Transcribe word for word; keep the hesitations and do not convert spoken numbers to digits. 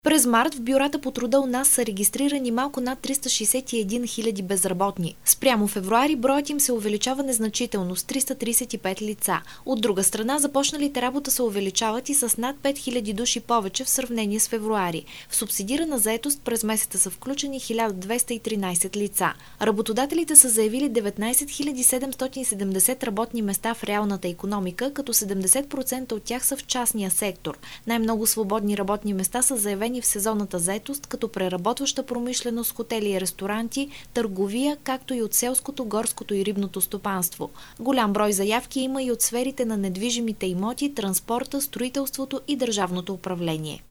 През март в бюрата по труда у нас са регистрирани малко над триста шейсет и една хиляди безработни. Спрямо февруари броят им се увеличава незначително с триста трийсет и пет лица. От друга страна, започналите работа се увеличават и с над пет хиляди души повече в сравнение с февруари. В субсидирана заетост през месеца са включени хиляда двеста и тринайсет лица. Работодателите са заявили деветнайсет хиляди седемстотин и седемдесет работни места в реалната икономика, като седемдесет процента от тях са в частния сектор. Най-много свободни работни места са заявени в сезонната заетост, като преработваща промишленост, хотели и ресторанти, търговия, както и от селското, горското и рибното стопанство. Голям брой заявки има и от сферите на недвижимите имоти, транспорта, строителството и държавното управление.